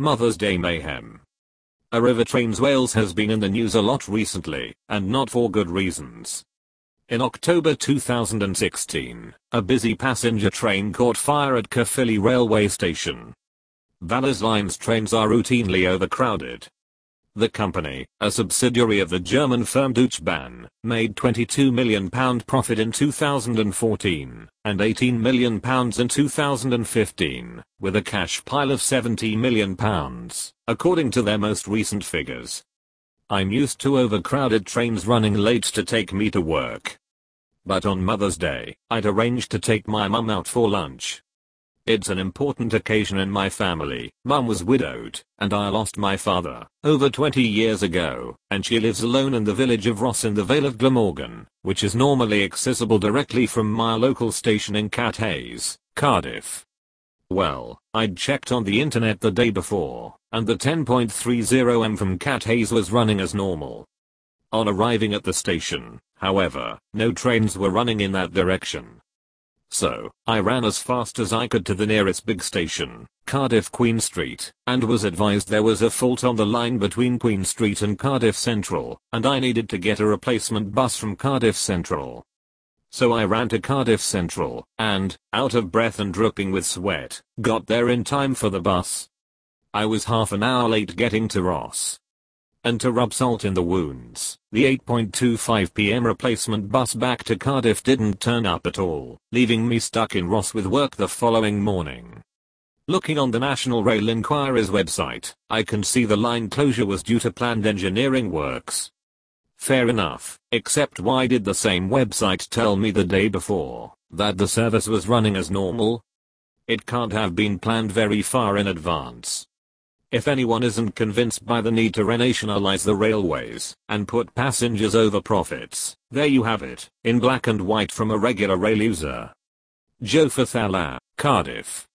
Mother's Day mayhem. Arriva Trains Wales has been in the news a lot recently, and not for good reasons. In October 2016, a busy passenger train caught fire at Caerphilly railway station. Valais Line's trains are routinely overcrowded. The company, a subsidiary of the German firm Deutsche Bahn, made £22 million profit in 2014 and £18 million in 2015, with a cash pile of £70 million, according to their most recent figures. I'm used to overcrowded trains running late to take me to work. But on Mother's Day, I'd arranged to take my mum out for lunch. It's an important occasion in my family. Mum was widowed, and I lost my father over 20 years ago, and she lives alone in the village of Ross in the Vale of Glamorgan, which is normally accessible directly from my local station in Cathayes, Cardiff. Well, I'd checked on the internet the day before, and the 10.30M from Cathayes was running as normal. On arriving at the station, however, no trains were running in that direction. So, I ran as fast as I could to the nearest big station, Cardiff Queen Street, and was advised there was a fault on the line between Queen Street and Cardiff Central, and I needed to get a replacement bus from Cardiff Central. So I ran to Cardiff Central, and, out of breath and dripping with sweat, got there in time for the bus. I was half an hour late getting to Ross. And to rub salt in the wounds, the 8.25 p.m. replacement bus back to Cardiff didn't turn up at all, leaving me stuck in Ross with work the following morning. Looking on the National Rail Enquiry's website, I can see the line closure was due to planned engineering works. Fair enough, except why did the same website tell me the day before that the service was running as normal? It can't have been planned very far in advance. If anyone isn't convinced by the need to renationalize the railways and put passengers over profits, there you have it, in black and white from a regular rail user. Joe Fathala, Cardiff.